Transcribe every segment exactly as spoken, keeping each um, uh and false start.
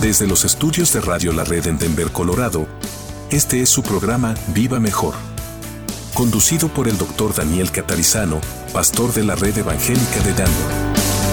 Desde los estudios de Radio La Red en Denver, Colorado, este es su programa Viva Mejor, conducido por el doctor Daniel Catarizano, pastor de la Red Evangélica de Denver.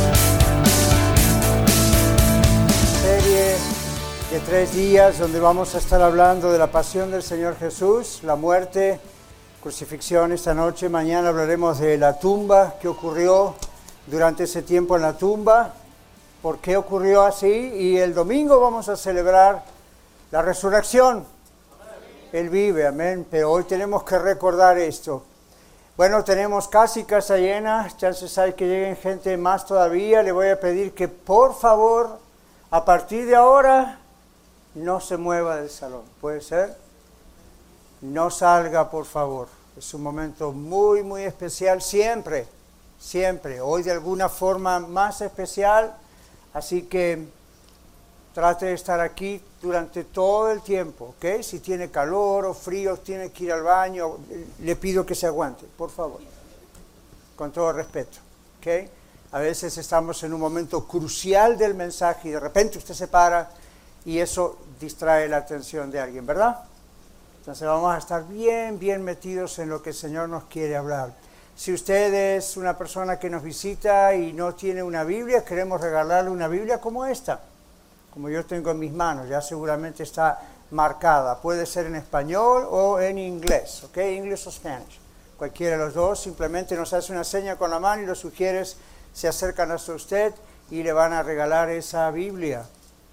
Serie de tres días donde vamos a estar hablando de la pasión del Señor Jesús, la muerte, crucifixión esta noche. Mañana hablaremos de la tumba, qué ocurrió durante ese tiempo en la tumba, por qué ocurrió así, y el domingo vamos a celebrar la resurrección. Él vive, amén, pero hoy tenemos que recordar esto. Bueno, tenemos casi casa llena, chances hay que lleguen gente más todavía. Le voy a pedir que por favor, a partir de ahora, no se mueva del salón, ¿puede ser? No salga, por favor. Es un momento muy, muy especial, siempre, siempre. Hoy de alguna forma más especial. Así que trate de estar aquí durante todo el tiempo, ¿ok? Si tiene calor o frío, tiene que ir al baño, le pido que se aguante, por favor, con todo respeto, ¿ok? A veces estamos en un momento crucial del mensaje y de repente usted se para y eso distrae la atención de alguien, ¿verdad? Entonces vamos a estar bien, bien metidos en lo que el Señor nos quiere hablar. Si usted es una persona que nos visita y no tiene una Biblia, queremos regalarle una Biblia como esta, como yo tengo en mis manos, ya seguramente está marcada. Puede ser en español o en inglés, ¿ok? English o Spanish. Cualquiera de los dos, simplemente nos hace una seña con la mano y los sugieres se acercan hasta usted y le van a regalar esa Biblia.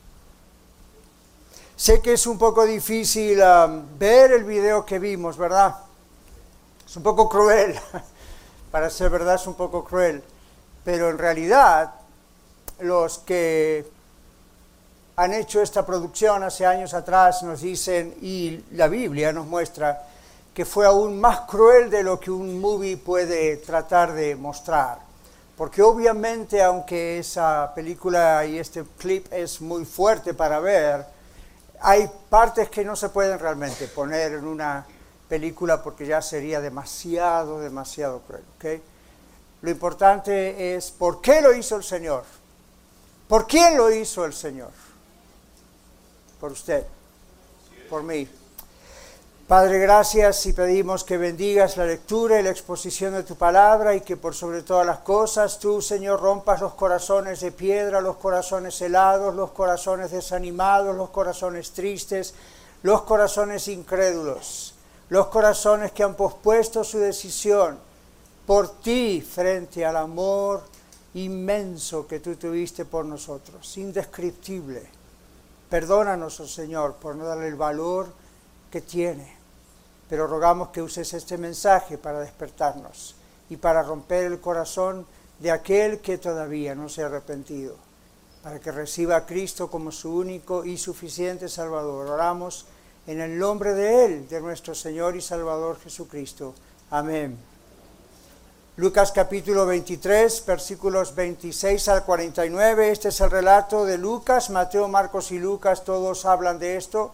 Sé que es un poco difícil um, ver el video que vimos, ¿verdad? Es un poco cruel. Para ser verdad es un poco cruel, pero en realidad los que han hecho esta producción hace años atrás nos dicen, y la Biblia nos muestra, que fue aún más cruel de lo que un movie puede tratar de mostrar. Porque obviamente, aunque esa película y este clip es muy fuerte para ver, hay partes que no se pueden realmente poner en una película porque ya sería demasiado, demasiado cruel, ¿ok? Lo importante es por qué lo hizo el Señor. ¿Por quién lo hizo el Señor? Por usted, por mí. Padre, gracias y pedimos que bendigas la lectura y la exposición de tu palabra y que por sobre todas las cosas tú, Señor, rompas los corazones de piedra, los corazones helados, los corazones desanimados, los corazones tristes, los corazones incrédulos. Los corazones que han pospuesto su decisión por ti frente al amor inmenso que tú tuviste por nosotros, indescriptible. Perdónanos, oh Señor, por no darle el valor que tiene, pero rogamos que uses este mensaje para despertarnos y para romper el corazón de aquel que todavía no se ha arrepentido, para que reciba a Cristo como su único y suficiente Salvador. Oramos en el nombre de Él, de nuestro Señor y Salvador Jesucristo. Amén. Lucas capítulo veintitrés, versículos veintiséis al cuarenta y nueve. Este es el relato de Lucas. Mateo, Marcos y Lucas, todos hablan de esto.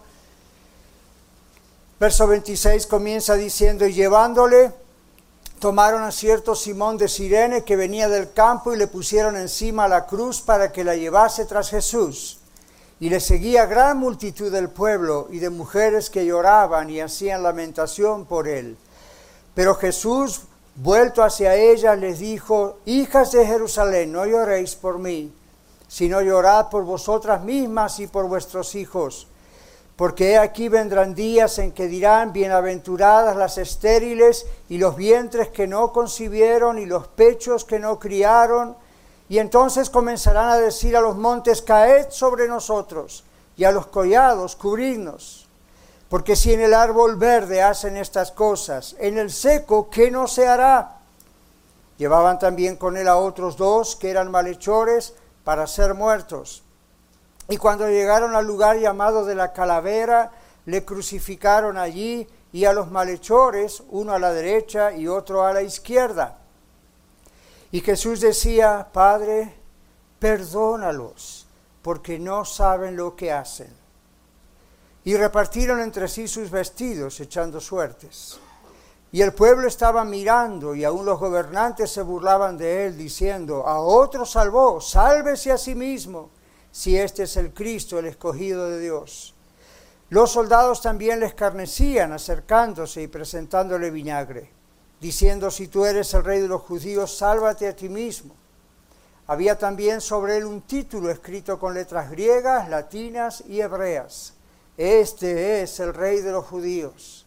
Verso veintiséis comienza diciendo, y llevándole, tomaron a cierto Simón de Cirene que venía del campo y le pusieron encima la cruz para que la llevase tras Jesús. Y le seguía gran multitud del pueblo y de mujeres que lloraban y hacían lamentación por él. Pero Jesús, vuelto hacia ellas, les dijo, hijas de Jerusalén, no lloréis por mí, sino llorad por vosotras mismas y por vuestros hijos. Porque he aquí vendrán días en que dirán, bienaventuradas las estériles y los vientres que no concibieron y los pechos que no criaron. Y entonces comenzarán a decir a los montes, caed sobre nosotros, y a los collados, cubridnos. Porque si en el árbol verde hacen estas cosas, en el seco, ¿qué no se hará? Llevaban también con él a otros dos, que eran malhechores, para ser muertos. Y cuando llegaron al lugar llamado de la Calavera, le crucificaron allí, y a los malhechores, uno a la derecha y otro a la izquierda. Y Jesús decía, Padre, perdónalos, porque no saben lo que hacen. Y repartieron entre sí sus vestidos, echando suertes. Y el pueblo estaba mirando, y aún los gobernantes se burlaban de él, diciendo, a otro salvó, sálvese a sí mismo, si este es el Cristo, el escogido de Dios. Los soldados también le escarnecían, acercándose y presentándole vinagre, diciendo: si tú eres el rey de los judíos, sálvate a ti mismo. Había también sobre él un título escrito con letras griegas, latinas y hebreas: este es el rey de los judíos.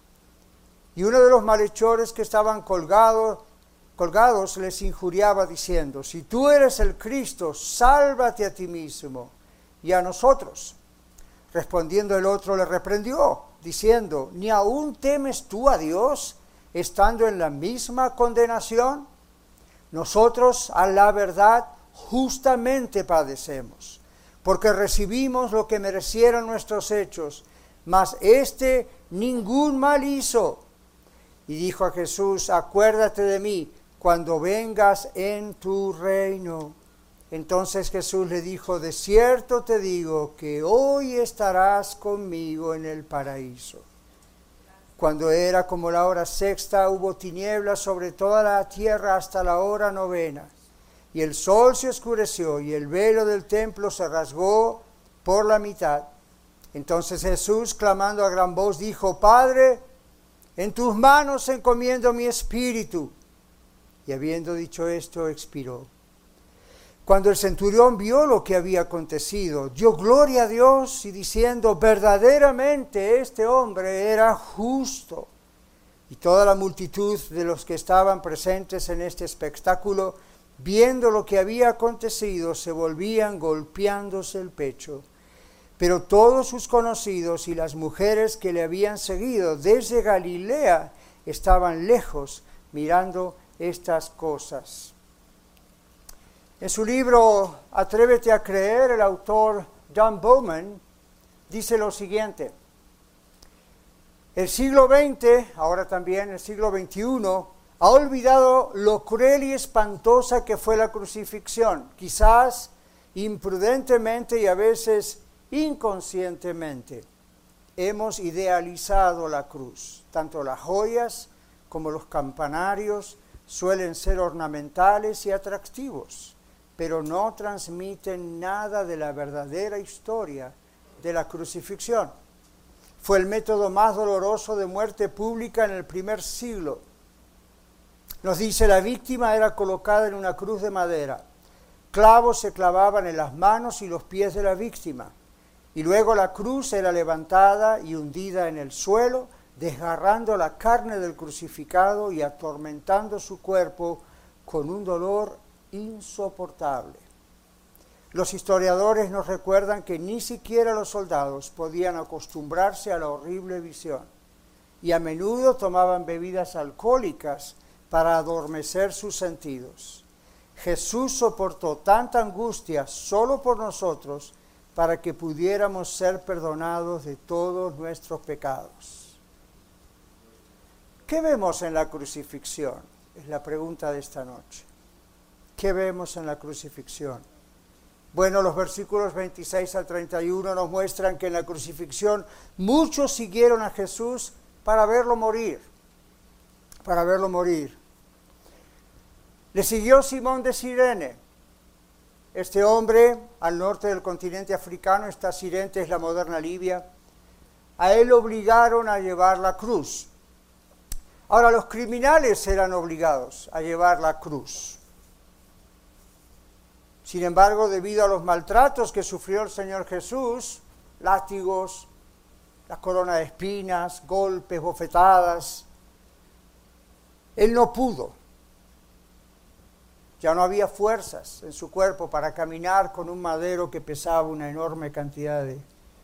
Y uno de los malhechores que estaban colgados, colgados les injuriaba diciendo: si tú eres el Cristo, sálvate a ti mismo y a nosotros. Respondiendo el otro le reprendió, diciendo: ¿ni aún temes tú a Dios, estando en la misma condenación? Nosotros, a la verdad, justamente padecemos, porque recibimos lo que merecieron nuestros hechos, mas éste ningún mal hizo. Y dijo a Jesús: acuérdate de mí cuando vengas en tu reino. Entonces Jesús le dijo: de cierto te digo que hoy estarás conmigo en el paraíso. Cuando era como la hora sexta, hubo tinieblas sobre toda la tierra hasta la hora novena. Y el sol se oscureció y el velo del templo se rasgó por la mitad. Entonces Jesús, clamando a gran voz, dijo: Padre, en tus manos encomiendo mi espíritu. Y habiendo dicho esto, expiró. Cuando el centurión vio lo que había acontecido, dio gloria a Dios y diciendo: verdaderamente este hombre era justo. Y toda la multitud de los que estaban presentes en este espectáculo, viendo lo que había acontecido, se volvían golpeándose el pecho. Pero todos sus conocidos y las mujeres que le habían seguido desde Galilea estaban lejos mirando estas cosas. En su libro Atrévete a creer, el autor John Bowman dice lo siguiente: el siglo veinte, ahora también el siglo veintiuno, ha olvidado lo cruel y espantosa que fue la crucifixión. Quizás imprudentemente y a veces inconscientemente hemos idealizado la cruz. Tanto las joyas como los campanarios suelen ser ornamentales y atractivos, pero no transmiten nada de la verdadera historia de la crucifixión. Fue el método más doloroso de muerte pública en el primer siglo. Nos dice: la víctima era colocada en una cruz de madera. Clavos se clavaban en las manos y los pies de la víctima. Y luego la cruz era levantada y hundida en el suelo, desgarrando la carne del crucificado y atormentando su cuerpo con un dolor insoportable. Los historiadores nos recuerdan que ni siquiera los soldados podían acostumbrarse a la horrible visión y a menudo tomaban bebidas alcohólicas para adormecer sus sentidos. Jesús soportó tanta angustia solo por nosotros para que pudiéramos ser perdonados de todos nuestros pecados. ¿Qué vemos en la crucifixión? Es la pregunta de esta noche. ¿Qué vemos en la crucifixión? Bueno, los versículos veintiséis al treinta y uno nos muestran que en la crucifixión muchos siguieron a Jesús para verlo morir, para verlo morir. Le siguió Simón de Cirene. Este hombre, al norte del continente africano, esta Cirene es la moderna Libia, a él lo obligaron a llevar la cruz. Ahora, los criminales eran obligados a llevar la cruz. Sin embargo, debido a los maltratos que sufrió el Señor Jesús, látigos, la corona de espinas, golpes, bofetadas, él no pudo. Ya no había fuerzas en su cuerpo para caminar con un madero que pesaba una enorme cantidad de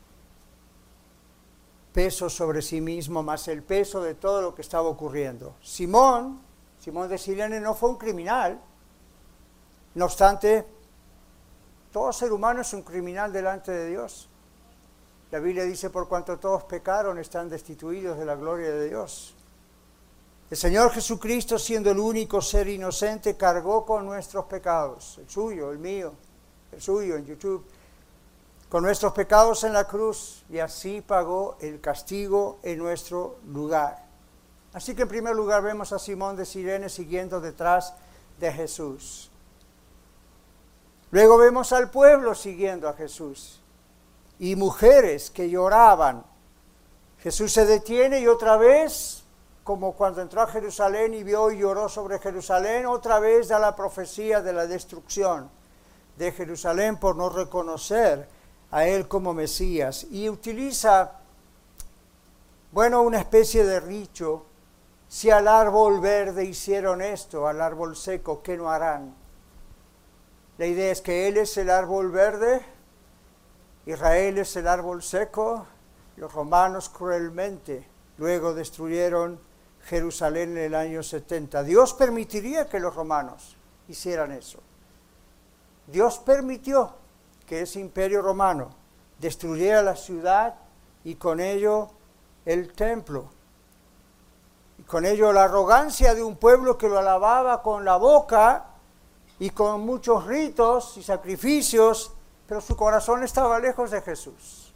peso sobre sí mismo, más el peso de todo lo que estaba ocurriendo. Simón, Simón de Cirene no fue un criminal. No obstante, todo ser humano es un criminal delante de Dios. La Biblia dice: por cuanto todos pecaron, están destituidos de la gloria de Dios. El Señor Jesucristo, siendo el único ser inocente, cargó con nuestros pecados, el suyo, el mío, el suyo en YouTube, con nuestros pecados en la cruz, y así pagó el castigo en nuestro lugar. Así que en primer lugar vemos a Simón de Cirene siguiendo detrás de Jesús. Luego vemos al pueblo siguiendo a Jesús y mujeres que lloraban. Jesús se detiene y otra vez, como cuando entró a Jerusalén y vio y lloró sobre Jerusalén, otra vez da la profecía de la destrucción de Jerusalén por no reconocer a él como Mesías. Y utiliza, bueno, una especie de dicho: si al árbol verde hicieron esto, al árbol seco, ¿qué no harán? La idea es que Él es el árbol verde, Israel es el árbol seco. Los romanos cruelmente luego destruyeron Jerusalén en el año setenta. Dios permitiría que los romanos hicieran eso. Dios permitió que ese imperio romano destruyera la ciudad y con ello el templo. Y con ello la arrogancia de un pueblo que lo alababa con la boca y con muchos ritos y sacrificios, pero su corazón estaba lejos de Jesús.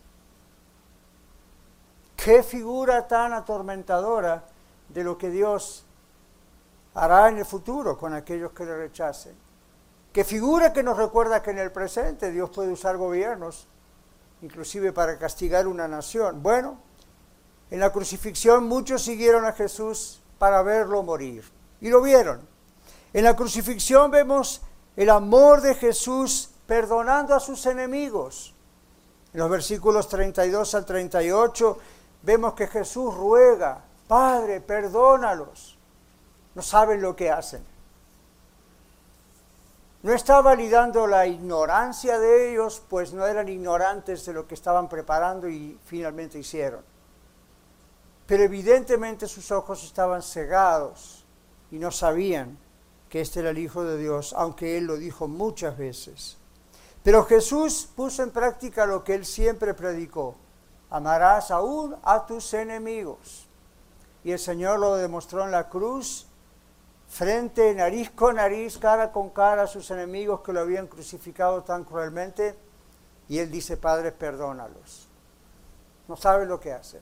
Qué figura tan atormentadora de lo que Dios hará en el futuro con aquellos que le rechacen. Qué figura que nos recuerda que en el presente Dios puede usar gobiernos, inclusive para castigar una nación. Bueno, en la crucifixión muchos siguieron a Jesús para verlo morir, y lo vieron. En la crucifixión vemos el amor de Jesús perdonando a sus enemigos. En los versículos treinta y dos al treinta y ocho vemos que Jesús ruega: Padre, perdónalos, no saben lo que hacen. No está validando la ignorancia de ellos, pues no eran ignorantes de lo que estaban preparando y finalmente hicieron. Pero evidentemente sus ojos estaban cegados y no sabían que este era el Hijo de Dios, aunque Él lo dijo muchas veces. Pero Jesús puso en práctica lo que Él siempre predicó: amarás aún a tus enemigos. Y el Señor lo demostró en la cruz, frente, nariz con nariz, cara con cara a sus enemigos que lo habían crucificado tan cruelmente. Y Él dice: Padre, perdónalos. No saben lo que hacen.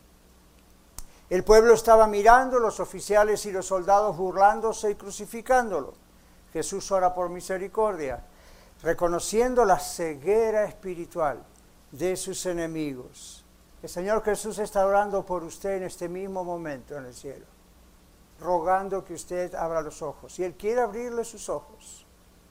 El pueblo estaba mirando, los oficiales y los soldados burlándose y crucificándolo. Jesús ora por misericordia, reconociendo la ceguera espiritual de sus enemigos. El Señor Jesús está orando por usted en este mismo momento en el cielo, rogando que usted abra los ojos, y Él quiere abrirle sus ojos.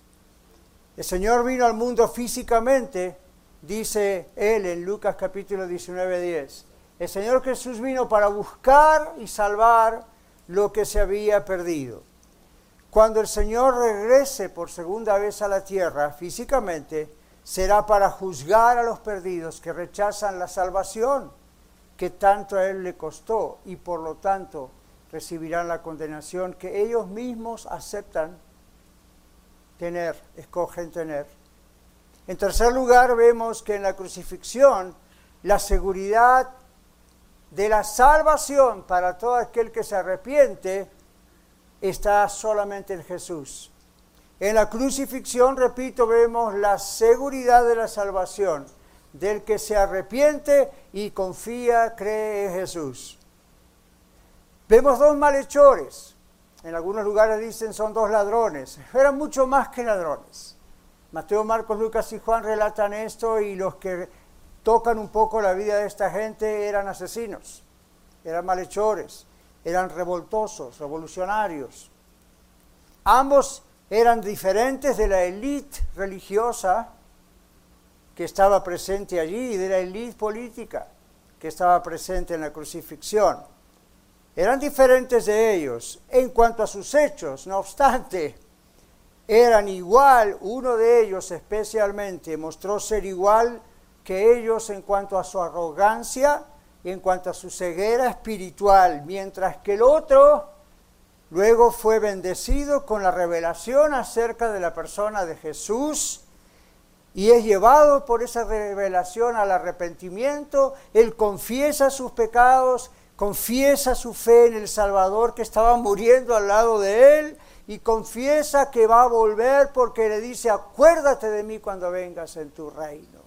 El Señor vino al mundo físicamente, dice Él en Lucas capítulo diecinueve, diez. El Señor Jesús vino para buscar y salvar lo que se había perdido. Cuando el Señor regrese por segunda vez a la tierra físicamente, será para juzgar a los perdidos que rechazan la salvación que tanto a Él le costó, y por lo tanto recibirán la condenación que ellos mismos aceptan tener, escogen tener. En tercer lugar, vemos que en la crucifixión la seguridad de la salvación para todo aquel que se arrepiente está solamente en Jesús. En la crucifixión, repito, vemos la seguridad de la salvación del que se arrepiente y confía, cree en Jesús. Vemos dos malhechores. En algunos lugares dicen son dos ladrones. Eran mucho más que ladrones. Mateo, Marcos, Lucas y Juan relatan esto, y los que tocan un poco la vida de esta gente eran asesinos, eran malhechores, eran revoltosos, revolucionarios. Ambos eran diferentes de la élite religiosa que estaba presente allí y de la élite política que estaba presente en la crucifixión. Eran diferentes de ellos en cuanto a sus hechos, no obstante, eran igual. Uno de ellos especialmente mostró ser igual que ellos en cuanto a su arrogancia y en cuanto a su ceguera espiritual, mientras que el otro luego fue bendecido con la revelación acerca de la persona de Jesús y es llevado por esa revelación al arrepentimiento. Él confiesa sus pecados, confiesa su fe en el Salvador que estaba muriendo al lado de él y confiesa que va a volver porque le dice: acuérdate de mí cuando vengas en tu reino.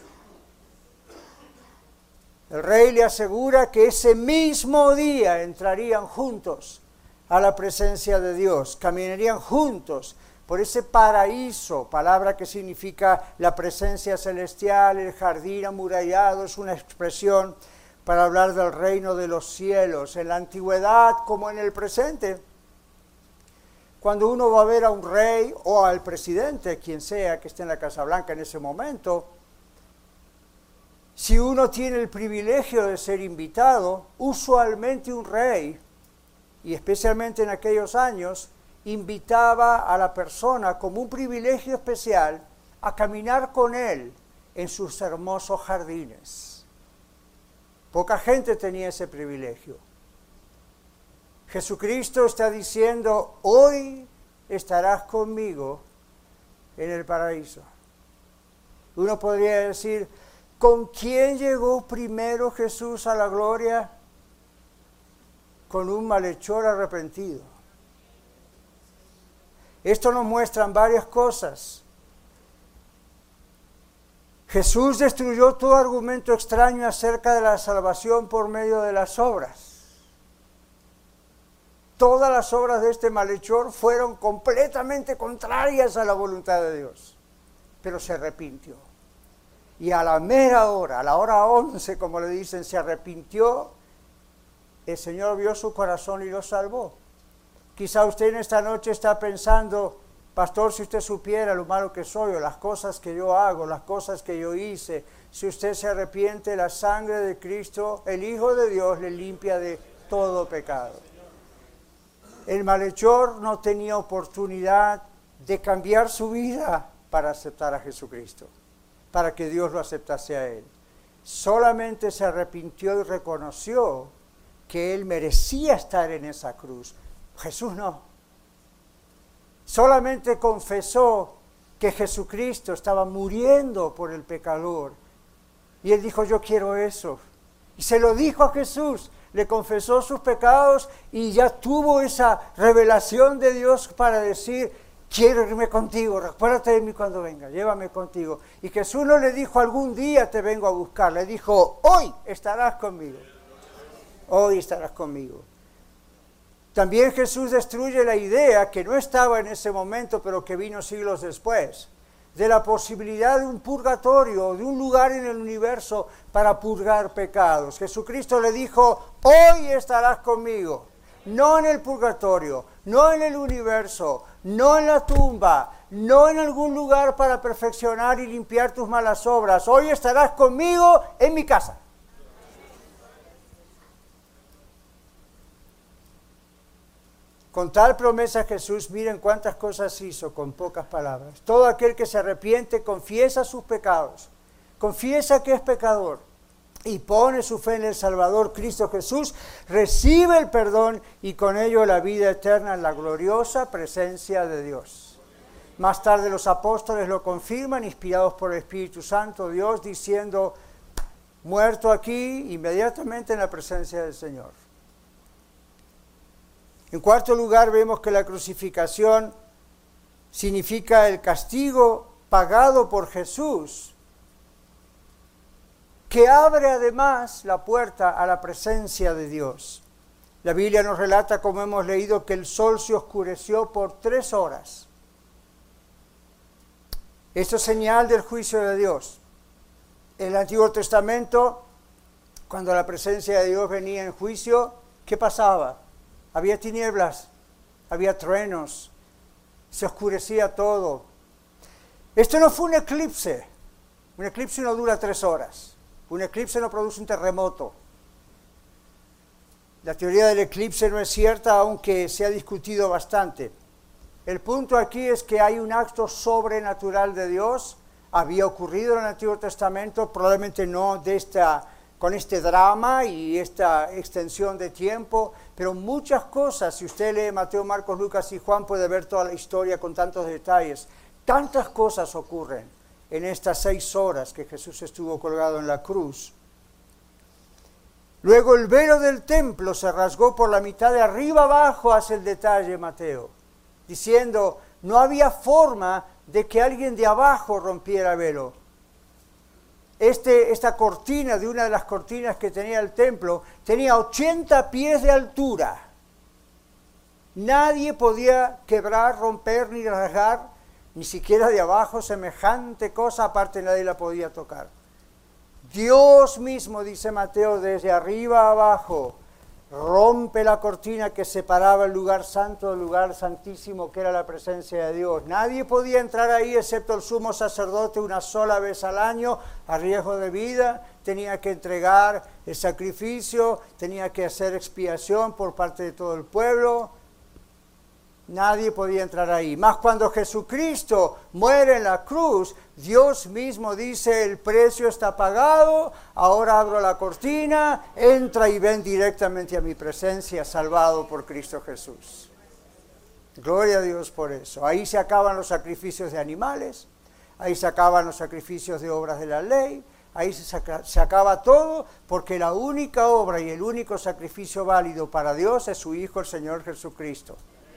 El rey le asegura que ese mismo día entrarían juntos a la presencia de Dios, caminarían juntos por ese paraíso, palabra que significa la presencia celestial, el jardín amurallado, es una expresión para hablar del reino de los cielos, en la antigüedad como en el presente. Cuando uno va a ver a un rey o al presidente, quien sea que esté en la Casa Blanca en ese momento, si uno tiene el privilegio de ser invitado, usualmente un rey, y especialmente en aquellos años, invitaba a la persona como un privilegio especial a caminar con él en sus hermosos jardines. Poca gente tenía ese privilegio. Jesucristo está diciendo, hoy estarás conmigo en el paraíso. Uno podría decir, ¿con quién llegó primero Jesús a la gloria? Con un malhechor arrepentido. Esto nos muestra varias cosas. Jesús destruyó todo argumento extraño acerca de la salvación por medio de las obras. Todas las obras de este malhechor fueron completamente contrarias a la voluntad de Dios, pero se arrepintió. Y a la mera hora, a la hora once, como le dicen, se arrepintió, el Señor vio su corazón y lo salvó. Quizá usted en esta noche está pensando, pastor, si usted supiera lo malo que soy, o las cosas que yo hago, las cosas que yo hice, si usted se arrepiente, la sangre de Cristo, el Hijo de Dios, le limpia de todo pecado. El malhechor no tenía oportunidad de cambiar su vida para aceptar a Jesucristo, para que Dios lo aceptase a él. Solamente se arrepintió y reconoció que él merecía estar en esa cruz. Jesús no. Solamente confesó que Jesucristo estaba muriendo por el pecador. Y él dijo, yo quiero eso. Y se lo dijo a Jesús. Le confesó sus pecados y ya tuvo esa revelación de Dios para decir, quiero irme contigo, recuérdate de mí cuando venga, llévame contigo. Y Jesús no le dijo, algún día te vengo a buscar, le dijo, hoy estarás conmigo, hoy estarás conmigo. También Jesús destruye la idea que no estaba en ese momento, pero que vino siglos después, de la posibilidad de un purgatorio, de un lugar en el universo para purgar pecados. Jesucristo le dijo, hoy estarás conmigo, no en el purgatorio, no en el universo, no en la tumba, no en algún lugar para perfeccionar y limpiar tus malas obras. Hoy estarás conmigo en mi casa. Con tal promesa Jesús, miren cuántas cosas hizo con pocas palabras. Todo aquel que se arrepiente, confiesa sus pecados, confiesa que es pecador y pone su fe en el Salvador Cristo Jesús, recibe el perdón y con ello la vida eterna en la gloriosa presencia de Dios. Más tarde los apóstoles lo confirman, inspirados por el Espíritu Santo, Dios diciendo, muerto aquí, inmediatamente en la presencia del Señor. En cuarto lugar, vemos que la crucificación significa el castigo pagado por Jesús, que abre además la puerta a la presencia de Dios. La Biblia nos relata, como hemos leído, que el sol se oscureció por tres horas. Esto es señal del juicio de Dios. En el Antiguo Testamento, cuando la presencia de Dios venía en juicio, ¿qué pasaba? Había tinieblas, había truenos, se oscurecía todo. Esto no fue un eclipse. Un eclipse no dura tres horas. Un eclipse no produce un terremoto. La teoría del eclipse no es cierta, aunque se ha discutido bastante. El punto aquí es que hay un acto sobrenatural de Dios. Había ocurrido en el Antiguo Testamento, probablemente no de esta, con este drama y esta extensión de tiempo, pero muchas cosas, si usted lee Mateo, Marcos, Lucas y Juan, puede ver toda la historia con tantos detalles. Tantas cosas ocurren en estas seis horas que Jesús estuvo colgado en la cruz. Luego el velo del templo se rasgó por la mitad, de arriba abajo, hace el detalle Mateo, diciendo, no había forma de que alguien de abajo rompiera el velo. Este, esta cortina, de una de las cortinas que tenía el templo, tenía ochenta pies de altura. Nadie podía quebrar, romper ni rasgar, ni siquiera de abajo, semejante cosa, aparte nadie la podía tocar. Dios mismo, dice Mateo, desde arriba a abajo, rompe la cortina que separaba el lugar santo del lugar santísimo, que era la presencia de Dios. Nadie podía entrar ahí excepto el sumo sacerdote una sola vez al año, a riesgo de vida. Tenía que entregar el sacrificio, tenía que hacer expiación por parte de todo el pueblo. Nadie podía entrar ahí. Más cuando Jesucristo muere en la cruz, Dios mismo dice, el precio está pagado, ahora abro la cortina, entra y ven directamente a mi presencia, salvado por Cristo Jesús. Gloria a Dios por eso. Ahí se acaban los sacrificios de animales, ahí se acaban los sacrificios de obras de la ley, ahí se, saca, se acaba todo, porque la única obra y el único sacrificio válido para Dios es su Hijo, el Señor Jesucristo.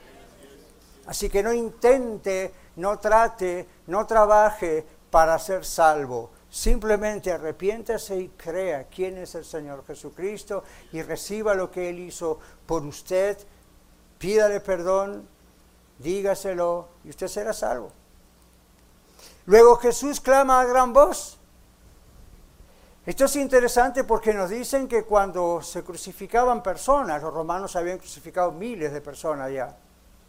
Así que no intente, no trate, no trabaje para ser salvo. Simplemente arrepiéntase y crea quién es el Señor Jesucristo y reciba lo que Él hizo por usted. Pídale perdón, dígaselo y usted será salvo. Luego Jesús clama a gran voz. Esto es interesante porque nos dicen que cuando se crucificaban personas, los romanos habían crucificado miles de personas ya.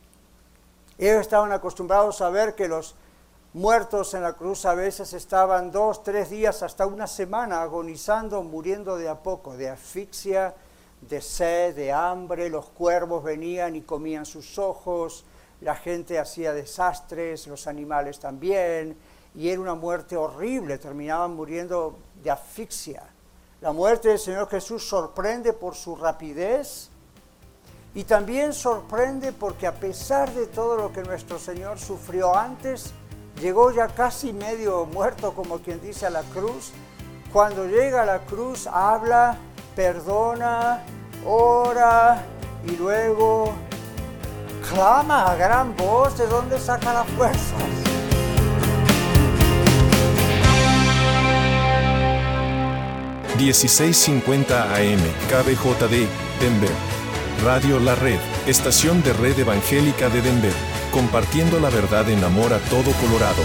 Ellos estaban acostumbrados a ver que los muertos en la cruz a veces estaban dos, tres días, hasta una semana agonizando, muriendo de a poco, de asfixia, de sed, de hambre. Los cuervos venían y comían sus ojos, la gente hacía desastres, los animales también, y era una muerte horrible, terminaban muriendo de asfixia. La muerte del Señor Jesús sorprende por su rapidez, y también sorprende porque a pesar de todo lo que nuestro Señor sufrió antes, llegó ya casi medio muerto, como quien dice, a la cruz. Cuando llega a la cruz, habla, perdona, ora y luego clama a gran voz. ¿De dónde saca las fuerzas? dieciséis cincuenta A M, K B J D, Denver. Radio La Red, estación de Red Evangélica de Denver, compartiendo la verdad en amor a todo Colorado.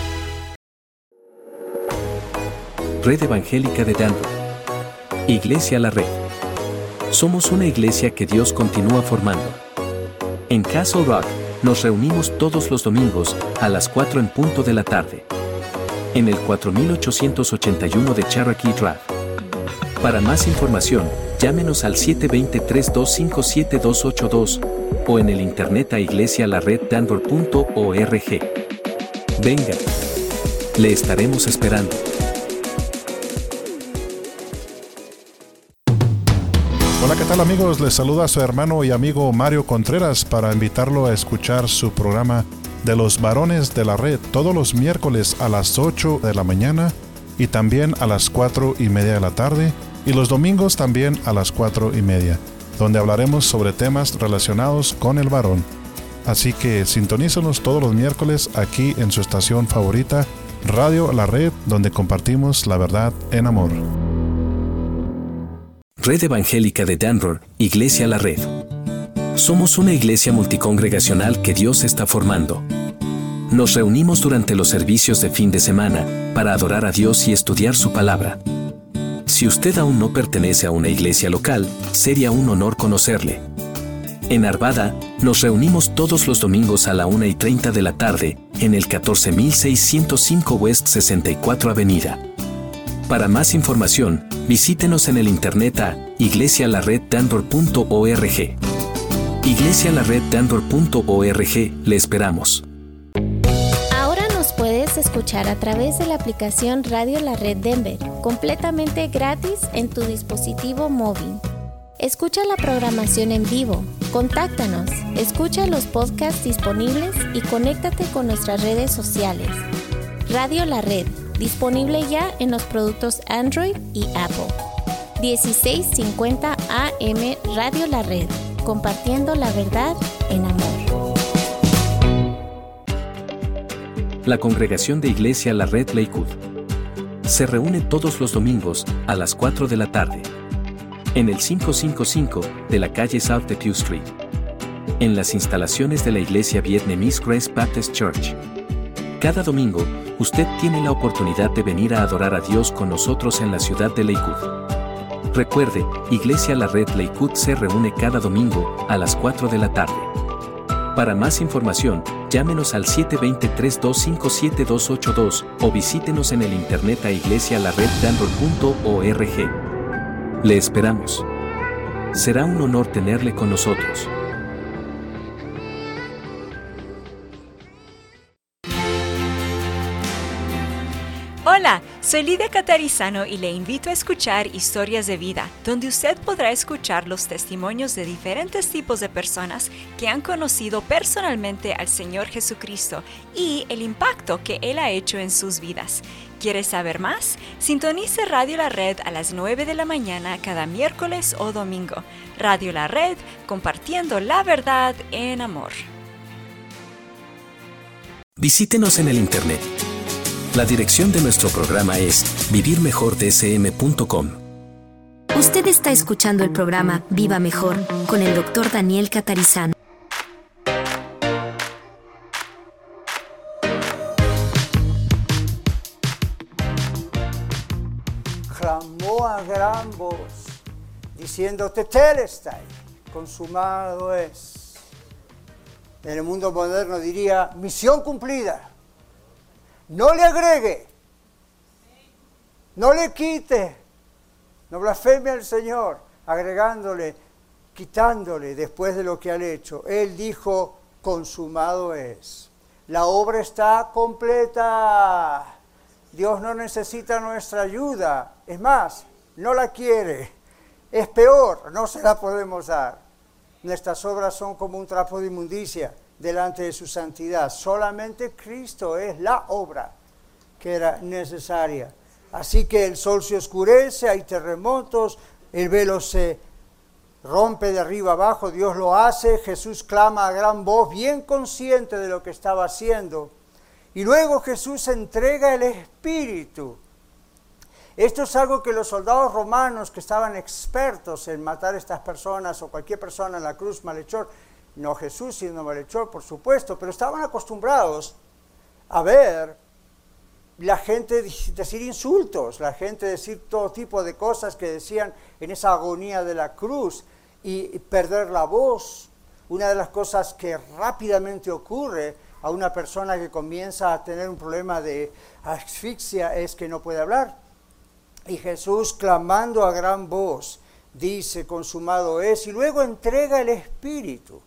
Red Evangélica de Denver. Iglesia La Red. Somos una iglesia que Dios continúa formando. En Castle Rock, nos reunimos todos los domingos a las cuatro en punto de la tarde. En el cuatro mil ochocientos ochenta y uno de Cherokee Drive. Para más información, llámenos al siete dos cero, tres dos cinco, siete dos ocho dos o en el internet a iglesia la red denver punto org. Venga, le estaremos esperando. Hola, ¿qué tal amigos? Les saluda a su hermano y amigo Mario Contreras para invitarlo a escuchar su programa de los varones de la red todos los miércoles a las ocho de la mañana y también a las cuatro y media de la tarde. Y los domingos también a las cuatro y media, donde hablaremos sobre temas relacionados con el varón. Así que sintonízanos todos los miércoles aquí en su estación favorita, Radio La Red, donde compartimos la verdad en amor. Red Evangélica de Denver, Iglesia La Red. Somos una iglesia multicongregacional que Dios está formando. Nos reunimos durante los servicios de fin de semana para adorar a Dios y estudiar su palabra. Si usted aún no pertenece a una iglesia local, sería un honor conocerle. En Arvada, nos reunimos todos los domingos a la una y treinta de la tarde, en el catorce mil seiscientos cinco West sesenta y cuatro Avenida. Para más información, visítenos en el internet a iglesia la red denver punto org. iglesia la red denver punto org, le esperamos. Puedes escuchar a través de la aplicación Radio La Red Denver, completamente gratis en tu dispositivo móvil. Escucha la programación en vivo, contáctanos, escucha los podcasts disponibles y conéctate con nuestras redes sociales. Radio La Red, disponible ya en los productos Android y Apple. dieciséis cincuenta A M Radio La Red, compartiendo la verdad en amor. La congregación de Iglesia La Red Lakewood se reúne todos los domingos a las cuatro de la tarde en el quinientos cincuenta y cinco de la calle South de Pew Street. en las instalaciones de la iglesia Vietnamese Grace Baptist Church. Cada domingo, usted tiene la oportunidad de venir a adorar a Dios con nosotros en la ciudad de Lakewood. Recuerde, Iglesia La Red Lakewood se reúne cada domingo a las cuatro de la tarde. Para más información, llámenos al siete dos cero, tres dos cinco, siete dos ocho dos o visítenos en el internet a iglesia la red denver punto org. Le esperamos. Será un honor tenerle con nosotros. Hola, soy Lidia Catarizano y le invito a escuchar Historias de Vida, donde usted podrá escuchar los testimonios de diferentes tipos de personas que han conocido personalmente al Señor Jesucristo y el impacto que Él ha hecho en sus vidas. ¿Quiere saber más? Sintonice Radio La Red a las nueve de la mañana cada miércoles o domingo. Radio La Red, compartiendo la verdad en amor. Visítenos en el internet. La dirección de nuestro programa es vivir mejor d s m punto com. Usted está escuchando el programa Viva Mejor con el doctor Daniel Catarizano. Clamó a gran voz, diciendo: Tetelestai, consumado es. En el mundo moderno diría: misión cumplida. No le agregue, no le quite, no blasfeme al Señor, agregándole, quitándole después de lo que ha hecho. Él dijo: consumado es. La obra está completa. Dios no necesita nuestra ayuda. Es más, no la quiere. Es peor, no se la podemos dar. Nuestras obras son como un trapo de inmundicia delante de su santidad. Solamente Cristo es la obra que era necesaria. Así que el sol se oscurece, hay terremotos, el velo se rompe de arriba abajo, Dios lo hace, Jesús clama a gran voz, bien consciente de lo que estaba haciendo. Y luego Jesús entrega el Espíritu. Esto es algo que los soldados romanos, que estaban expertos en matar a estas personas, o cualquier persona en la cruz, malhechor, no Jesús siendo malhechor, por supuesto, pero estaban acostumbrados a ver la gente decir insultos, la gente decir todo tipo de cosas que decían en esa agonía de la cruz y perder la voz. Una de las cosas que rápidamente ocurre a una persona que comienza a tener un problema de asfixia es que no puede hablar. Y Jesús, clamando a gran voz, dice: consumado es, y luego entrega el Espíritu.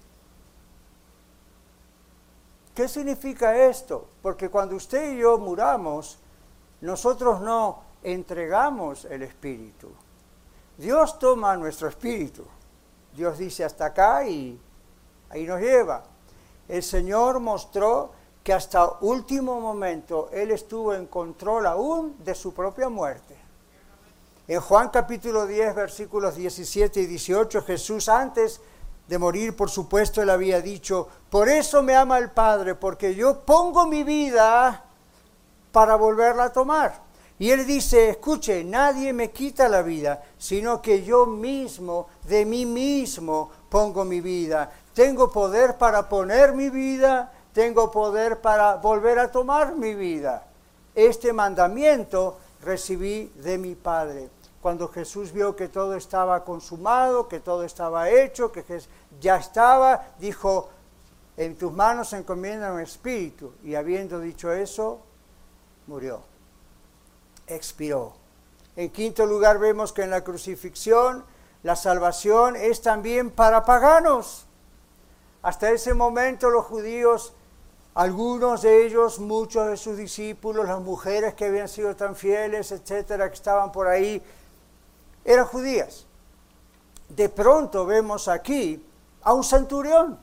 ¿Qué significa esto? Porque cuando usted y yo muramos, nosotros no entregamos el Espíritu. Dios toma nuestro espíritu. Dios dice: hasta acá, y ahí nos lleva. El Señor mostró que hasta último momento Él estuvo en control aún de su propia muerte. En Juan capítulo diez, versículos diecisiete y dieciocho, Jesús, antes de morir, por supuesto, Él había dicho: por eso me ama el Padre, porque yo pongo mi vida para volverla a tomar. Y Él dice: escuche, nadie me quita la vida, sino que yo mismo, de mí mismo, pongo mi vida. Tengo poder para poner mi vida, tengo poder para volver a tomar mi vida. Este mandamiento recibí de mi Padre. Cuando Jesús vio que todo estaba consumado, que todo estaba hecho, que ya estaba, dijo: en tus manos encomienda mi espíritu. Y habiendo dicho eso, murió, expiró. En quinto lugar, vemos que en la crucifixión la salvación es también para paganos. Hasta ese momento los judíos, algunos de ellos, muchos de sus discípulos, las mujeres que habían sido tan fieles, etcétera, que estaban por ahí, eran judías. De pronto vemos aquí a un centurión.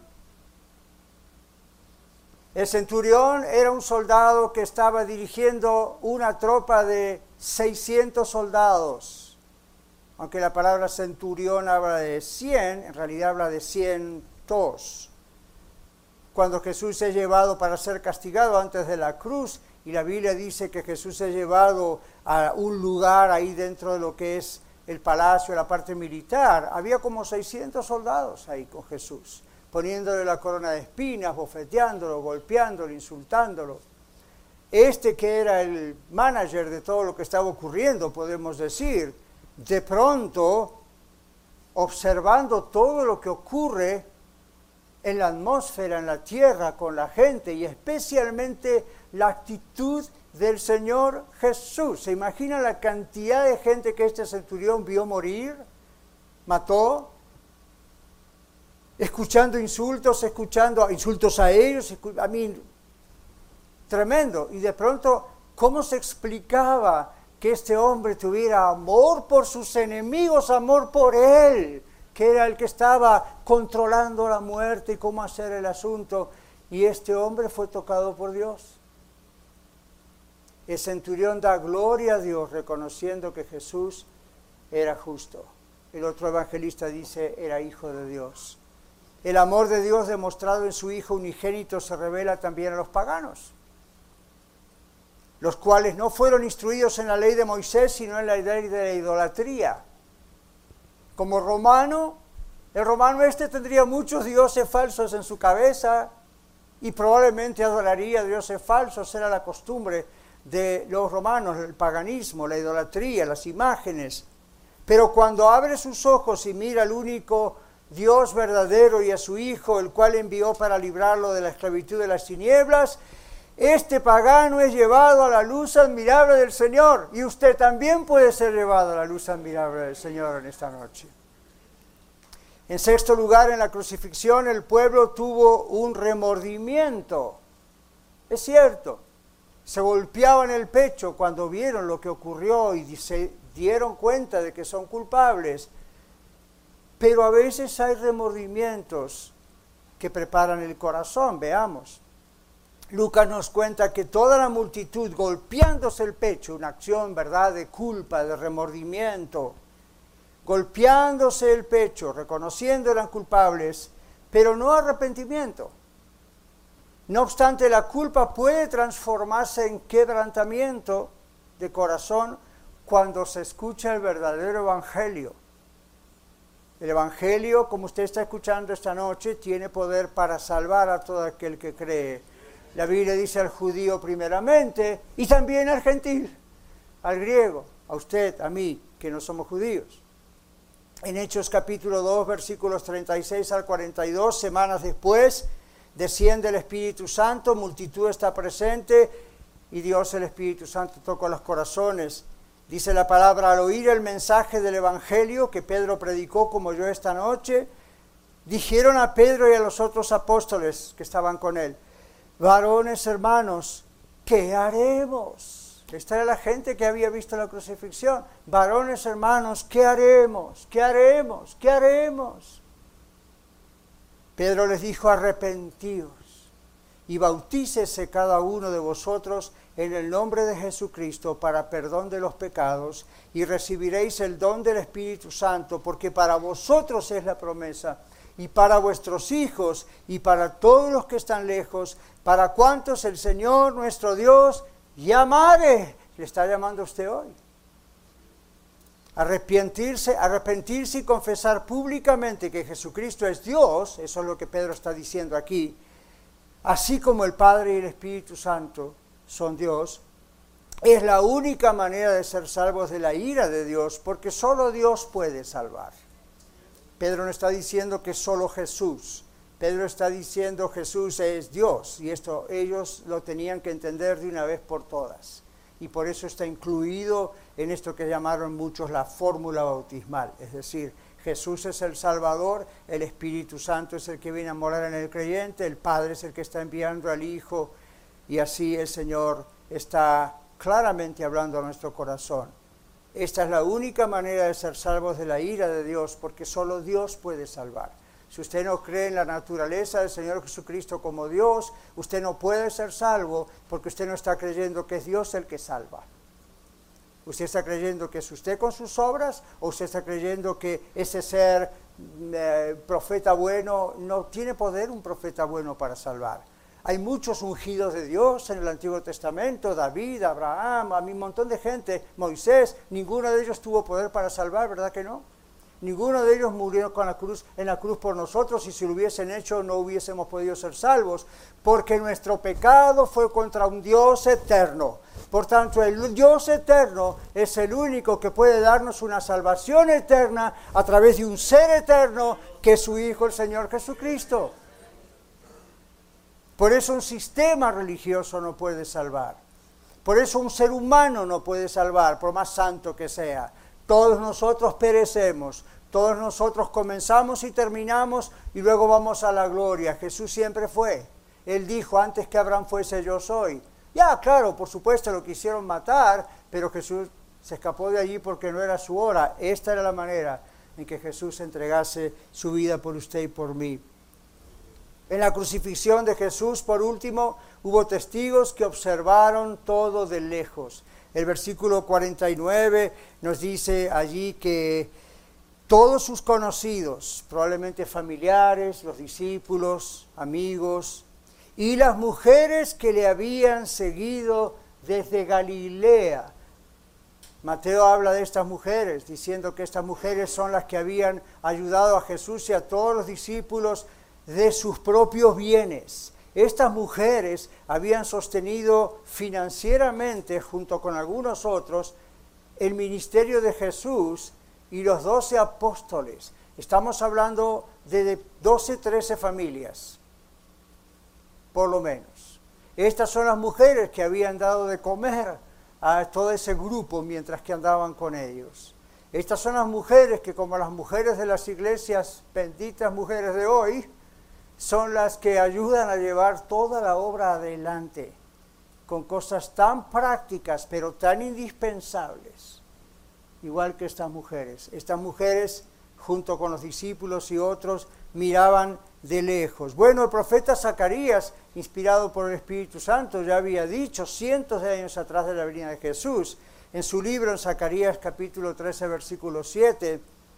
El centurión era un soldado que estaba dirigiendo una tropa de seiscientos soldados. Aunque la palabra centurión habla de cien, en realidad habla de cientos. Cuando Jesús es llevado para ser castigado antes de la cruz, y la Biblia dice que Jesús es llevado a un lugar ahí dentro de lo que es el palacio, la parte militar, había como seiscientos soldados ahí con Jesús, poniéndole la corona de espinas, bofeteándolo, golpeándolo, insultándolo. Este que era el manager de todo lo que estaba ocurriendo, podemos decir, de pronto, observando todo lo que ocurre en la atmósfera, en la tierra, con la gente, y especialmente la actitud del Señor Jesús. ¿Se imagina la cantidad de gente que este centurión vio morir, mató? Escuchando insultos, escuchando insultos a ellos, a mí, tremendo. Y de pronto, ¿cómo se explicaba que este hombre tuviera amor por sus enemigos, amor por él, que era el que estaba controlando la muerte y cómo hacer el asunto? Y este hombre fue tocado por Dios. El centurión da gloria a Dios reconociendo que Jesús era justo. El otro evangelista dice, era hijo de Dios. El amor de Dios demostrado en su Hijo unigénito se revela también a los paganos, los cuales no fueron instruidos en la ley de Moisés, sino en la ley de la idolatría. Como romano, el romano este tendría muchos dioses falsos en su cabeza y probablemente adoraría a dioses falsos. Era la costumbre de los romanos, el paganismo, la idolatría, las imágenes. Pero cuando abre sus ojos y mira al único Dios verdadero y a su Hijo, el cual envió para librarlo de la esclavitud de las tinieblas, este pagano es llevado a la luz admirable del Señor. Y usted también puede ser llevado a la luz admirable del Señor en esta noche. En sexto lugar, en la crucifixión, el pueblo tuvo un remordimiento. Es cierto, se golpeaban el pecho cuando vieron lo que ocurrió y se dieron cuenta de que son culpables. Pero a veces hay remordimientos que preparan el corazón. Veamos. Lucas nos cuenta que toda la multitud golpeándose el pecho, una acción, ¿verdad?, de culpa, de remordimiento, golpeándose el pecho, reconociendo eran culpables, pero no arrepentimiento. No obstante, la culpa puede transformarse en quebrantamiento de corazón cuando se escucha el verdadero evangelio. El evangelio, como usted está escuchando esta noche, tiene poder para salvar a todo aquel que cree. La Biblia dice al judío primeramente y también al gentil, al griego, a usted, a mí, que no somos judíos. En Hechos capítulo dos, versículos treinta y seis al cuarenta y dos, semanas después, desciende el Espíritu Santo, multitud está presente y Dios, el Espíritu Santo, toca los corazones. Dice la palabra, al oír el mensaje del evangelio que Pedro predicó como yo esta noche, dijeron a Pedro y a los otros apóstoles que estaban con él, varones hermanos, ¿qué haremos? Esta era la gente que había visto la crucifixión. Varones hermanos, ¿qué haremos? ¿Qué haremos? ¿Qué haremos? Pedro les dijo, arrepentíos y bautícese cada uno de vosotros en el nombre de Jesucristo para perdón de los pecados y recibiréis el don del Espíritu Santo, porque para vosotros es la promesa y para vuestros hijos y para todos los que están lejos, para cuantos el Señor nuestro Dios llamare. Le está llamando a usted hoy. Arrepentirse, arrepentirse y confesar públicamente que Jesucristo es Dios, eso es lo que Pedro está diciendo aquí, así como el Padre y el Espíritu Santo son Dios, es la única manera de ser salvos de la ira de Dios, porque solo Dios puede salvar. Pedro no está diciendo que solo Jesús, Pedro está diciendo Jesús es Dios, y esto ellos lo tenían que entender de una vez por todas. Y por eso está incluido en esto que llamaron muchos la fórmula bautismal, es decir, Jesús es el Salvador, el Espíritu Santo es el que viene a morar en el creyente, el Padre es el que está enviando al Hijo, y así el Señor está claramente hablando a nuestro corazón. Esta es la única manera de ser salvos de la ira de Dios, porque solo Dios puede salvar. Si usted no cree en la naturaleza del Señor Jesucristo como Dios, usted no puede ser salvo, porque usted no está creyendo que es Dios el que salva. ¿Usted está creyendo que es usted con sus obras? ¿O usted está creyendo que ese ser eh, profeta bueno no tiene poder un profeta bueno para salvar? Hay muchos ungidos de Dios en el Antiguo Testamento, David, Abraham, a un montón de gente, Moisés, ninguno de ellos tuvo poder para salvar, ¿verdad que no? Ninguno de ellos murió con la cruz, en la cruz por nosotros, y si lo hubiesen hecho no hubiésemos podido ser salvos, porque nuestro pecado fue contra un Dios eterno. Por tanto, el Dios eterno es el único que puede darnos una salvación eterna a través de un ser eterno que es su Hijo, el Señor Jesucristo. Por eso un sistema religioso no puede salvar. Por eso un ser humano no puede salvar, por más santo que sea. Todos nosotros perecemos, todos nosotros comenzamos y terminamos y luego vamos a la gloria. Jesús siempre fue. Él dijo, antes que Abraham fuese, yo soy. Ya, claro, por supuesto lo quisieron matar, pero Jesús se escapó de allí porque no era su hora. Esta era la manera en que Jesús entregase su vida por usted y por mí. En la crucifixión de Jesús, por último, hubo testigos que observaron todo de lejos. El versículo cuarenta y nueve nos dice allí que todos sus conocidos, probablemente familiares, los discípulos, amigos, y las mujeres que le habían seguido desde Galilea. Mateo habla de estas mujeres, diciendo que estas mujeres son las que habían ayudado a Jesús y a todos los discípulos de sus propios bienes. Estas mujeres habían sostenido financieramente, junto con algunos otros, el ministerio de Jesús y los doce apóstoles. Estamos hablando de doce, trece familias, por lo menos. Estas son las mujeres que habían dado de comer a todo ese grupo mientras que andaban con ellos. Estas son las mujeres que, como las mujeres de las iglesias, benditas mujeres de hoy, son las que ayudan a llevar toda la obra adelante, con cosas tan prácticas, pero tan indispensables, igual que estas mujeres. Estas mujeres, junto con los discípulos y otros, miraban de lejos. Bueno, el profeta Zacarías, inspirado por el Espíritu Santo, ya había dicho cientos de años atrás de la venida de Jesús, en su libro, en Zacarías capítulo trece, versículo siete,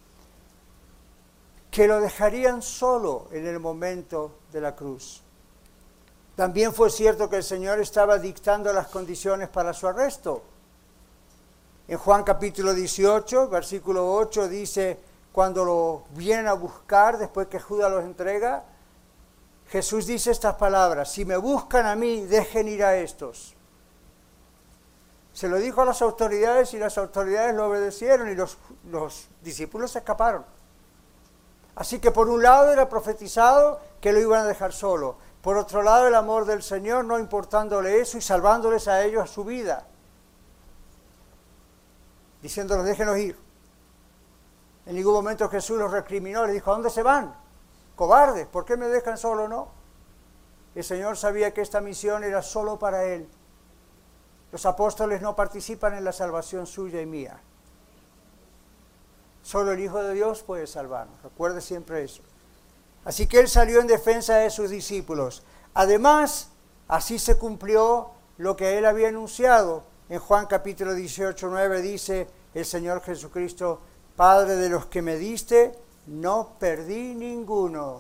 que lo dejarían solo en el momento de la cruz. También fue cierto que el Señor estaba dictando las condiciones para su arresto. En Juan capítulo dieciocho, versículo ocho, dice, cuando lo vienen a buscar, después que Judas los entrega, Jesús dice estas palabras, si me buscan a mí, dejen ir a estos. Se lo dijo a las autoridades y las autoridades lo obedecieron y los, los discípulos se escaparon. Así que por un lado era profetizado que lo iban a dejar solo. Por otro lado el amor del Señor, no importándole eso y salvándoles a ellos su vida. Diciéndoles, déjenlos ir. En ningún momento Jesús los recriminó, le dijo, ¿a dónde se van? Cobardes, ¿por qué me dejan solo? No. El Señor sabía que esta misión era solo para Él. Los apóstoles no participan en la salvación suya y mía. Solo el Hijo de Dios puede salvarnos. Recuerde siempre eso. Así que Él salió en defensa de sus discípulos. Además, así se cumplió lo que Él había anunciado. En Juan capítulo dieciocho, nueve dice el Señor Jesucristo, Padre, de los que me diste, no perdí ninguno.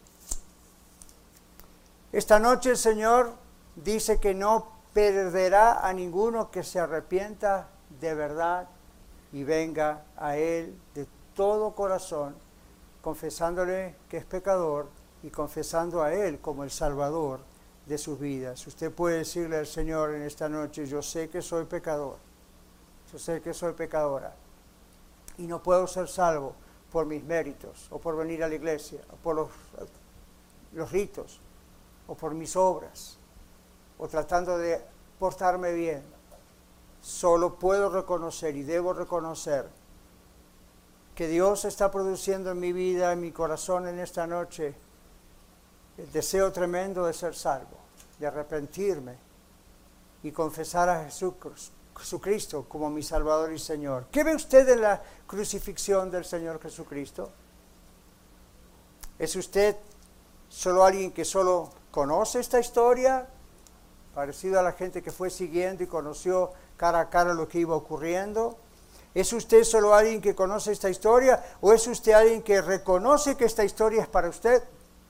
Esta noche el Señor dice que no perderá a ninguno que se arrepienta de verdad y venga a Él de todo corazón, confesándole que es pecador y confesando a Él como el Salvador de sus vidas. Usted puede decirle al Señor en esta noche, yo sé que soy pecador, yo sé que soy pecadora y no puedo ser salvo por mis méritos o por venir a la iglesia o por los, los ritos o por mis obras o tratando de portarme bien. Solo puedo reconocer y debo reconocer que Dios está produciendo en mi vida, en mi corazón en esta noche, el deseo tremendo de ser salvo, de arrepentirme y confesar a Jesucristo como mi Salvador y Señor. ¿Qué ve usted en la crucifixión del Señor Jesucristo? ¿Es usted solo alguien que solo conoce esta historia, parecido a la gente que fue siguiendo y conoció cara a cara lo que iba ocurriendo? ¿Es usted solo alguien que conoce esta historia o es usted alguien que reconoce que esta historia es para usted?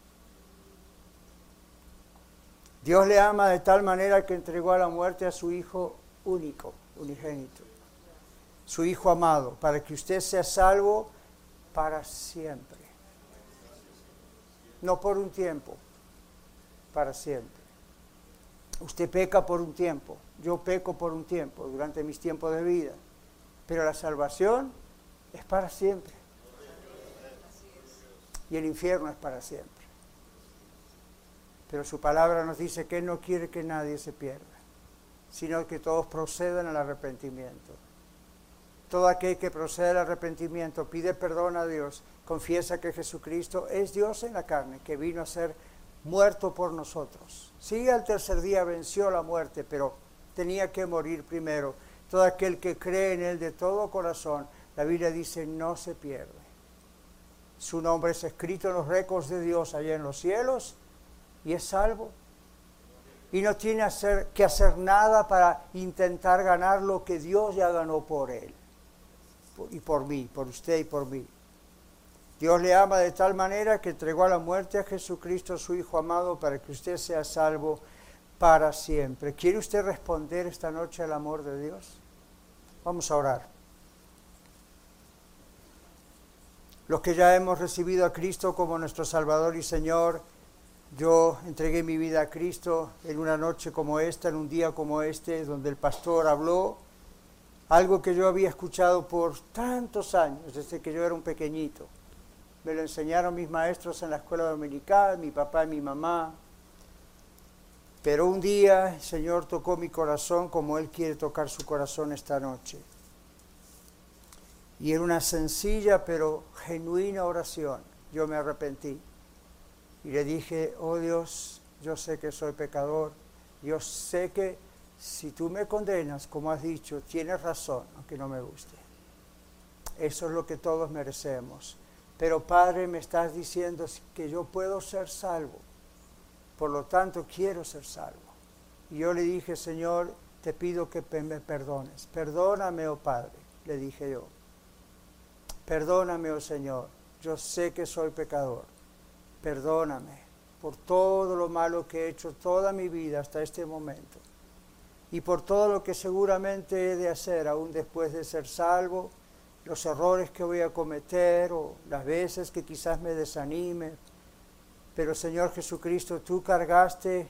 Dios le ama de tal manera que entregó a la muerte a su Hijo único, unigénito, su Hijo amado, para que usted sea salvo para siempre. No por un tiempo, para siempre. Usted peca por un tiempo, yo peco por un tiempo, durante mis tiempos de vida, pero la salvación es para siempre. Y el infierno es para siempre. Pero su palabra nos dice que Él no quiere que nadie se pierda, sino que todos procedan al arrepentimiento. Todo aquel que procede al arrepentimiento, pide perdón a Dios, confiesa que Jesucristo es Dios en la carne, que vino a ser muerto por nosotros. Sí, al tercer día venció la muerte, pero tenía que morir primero. Todo aquel que cree en Él de todo corazón, la Biblia dice, no se pierde. Su nombre es escrito en los récords de Dios allá en los cielos y es salvo. Y no tiene hacer, que hacer nada para intentar ganar lo que Dios ya ganó por él. Y por mí, por usted y por mí. Dios le ama de tal manera que entregó a la muerte a Jesucristo, su Hijo amado, para que usted sea salvo para siempre. ¿Quiere usted responder esta noche al amor de Dios? Vamos a orar. Los que ya hemos recibido a Cristo como nuestro Salvador y Señor, yo entregué mi vida a Cristo en una noche como esta, en un día como este, donde el pastor habló algo que yo había escuchado por tantos años, desde que yo era un pequeñito. Me lo enseñaron mis maestros en la escuela dominical, mi papá y mi mamá. Pero un día el Señor tocó mi corazón como Él quiere tocar su corazón esta noche. Y en una sencilla pero genuina oración, yo me arrepentí. Y le dije, oh Dios, yo sé que soy pecador, yo sé que si tú me condenas, como has dicho, tienes razón, aunque no me guste. Eso es lo que todos merecemos. Pero Padre, me estás diciendo que yo puedo ser salvo, por lo tanto quiero ser salvo. Y yo le dije, Señor, te pido que me perdones. Perdóname, oh Padre, le dije yo. Perdóname, oh Señor, yo sé que soy pecador. Perdóname por todo lo malo que he hecho toda mi vida hasta este momento y por todo lo que seguramente he de hacer aún después de ser salvo, los errores que voy a cometer o las veces que quizás me desanime. Pero Señor Jesucristo, tú cargaste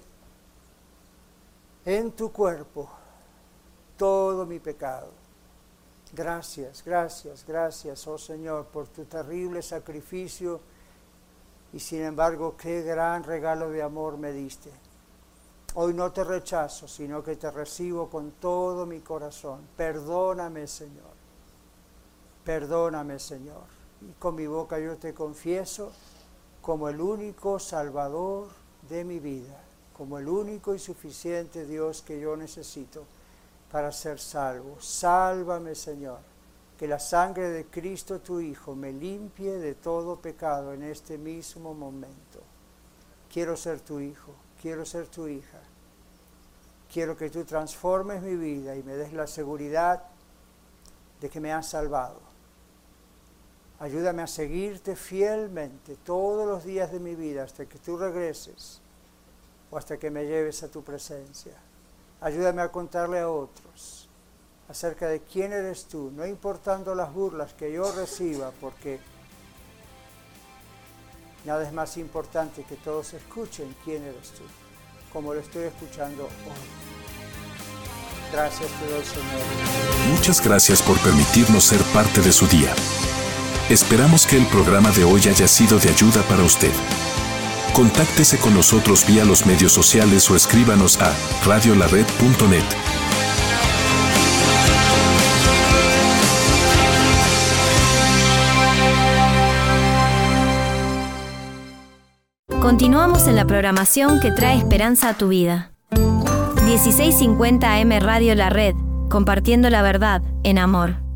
en tu cuerpo todo mi pecado. Gracias, gracias, gracias, oh Señor, por tu terrible sacrificio. Y sin embargo, qué gran regalo de amor me diste. Hoy no te rechazo, sino que te recibo con todo mi corazón. Perdóname, Señor. Perdóname, Señor. Y con mi boca yo te confieso como el único Salvador de mi vida, como el único y suficiente Dios que yo necesito para ser salvo. Sálvame, Señor. Que la sangre de Cristo tu Hijo me limpie de todo pecado en este mismo momento. Quiero ser tu hijo, quiero ser tu hija. Quiero que tú transformes mi vida y me des la seguridad de que me has salvado. Ayúdame a seguirte fielmente todos los días de mi vida hasta que tú regreses o hasta que me lleves a tu presencia. Ayúdame a contarle a otros acerca de quién eres tú, no importando las burlas que yo reciba, porque nada es más importante que todos escuchen quién eres tú, como lo estoy escuchando hoy. Gracias te doy, Señor. Muchas gracias por permitirnos ser parte de su día. Esperamos que el programa de hoy haya sido de ayuda para usted. Contáctese con nosotros vía los medios sociales o escríbanos a radio la red punto net. Continuamos en la programación que trae esperanza a tu vida. dieciséis cincuenta A M Radio La Red, compartiendo la verdad en amor.